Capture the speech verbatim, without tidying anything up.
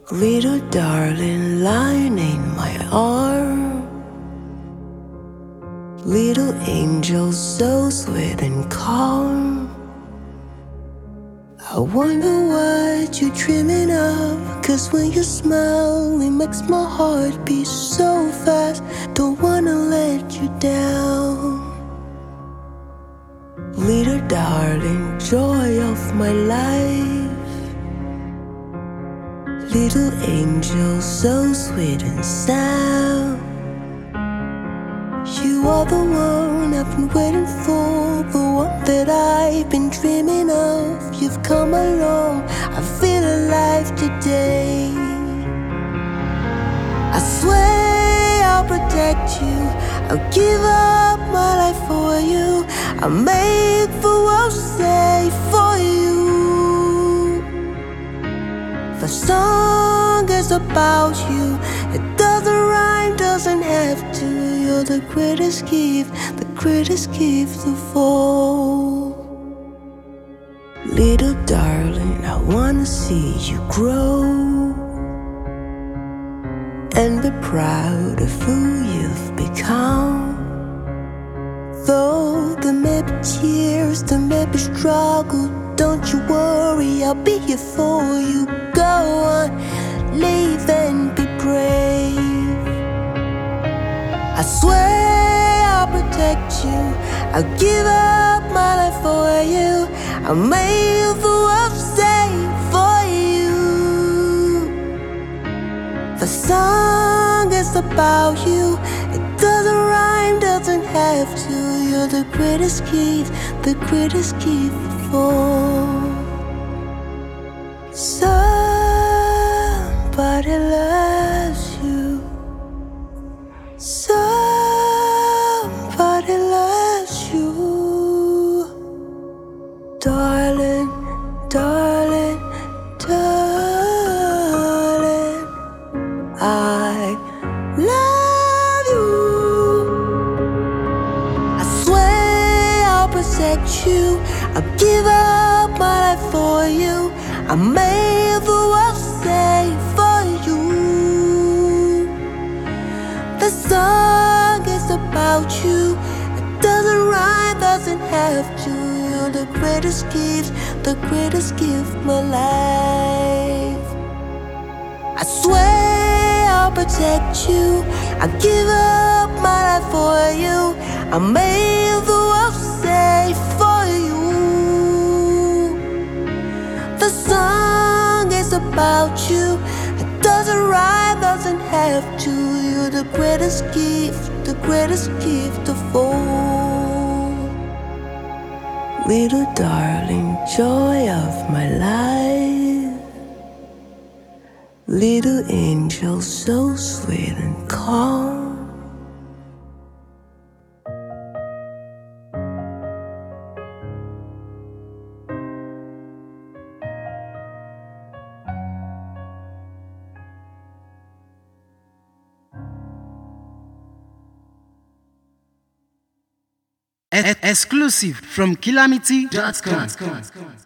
Little darling lying in my arm, little angel so sweet and calm. I wonder what you're dreaming of, 'cause when you smile it makes my heart beat so fast. Don't wanna let you down. Little darling, joy of my life, little angel so sweet and sound. You are the one I've been waiting for, the one that I've been dreaming of. You've come along, I feel alive today. I swear I'll protect you, I'll give up my life for you. I'll make the world safe for you. The song is about you, it doesn't rhyme, doesn't have to. You're the greatest gift, the greatest gift of all. Little darling, I wanna see you grow and be proud of who you've become. Though there may be tears, there may be struggle, don't you worry, I'll be here for you. Go on, live and be brave. I swear I'll protect you, I'll give up my life for you. I'll make the world safe for you. The song is about you, it doesn't rhyme, doesn't have to. You're the greatest gift, the greatest gift of all. Somebody loves you, somebody loves you. Darling, darling, darling, I love you. I swear I'll protect you, I'll give up my life for you. I made the world safe for you. The song is about you, it doesn't rhyme, doesn't have to. You're the greatest gift, the greatest gift of my life. I swear I'll protect you, I'll give up my life for you. I made the world safe for you. The song is about you, it doesn't rhyme, doesn't have to. You're the greatest gift, the greatest gift of all. Little darling, joy of my life, little angel so sweet and calm. Exclusive from Calamity dot com.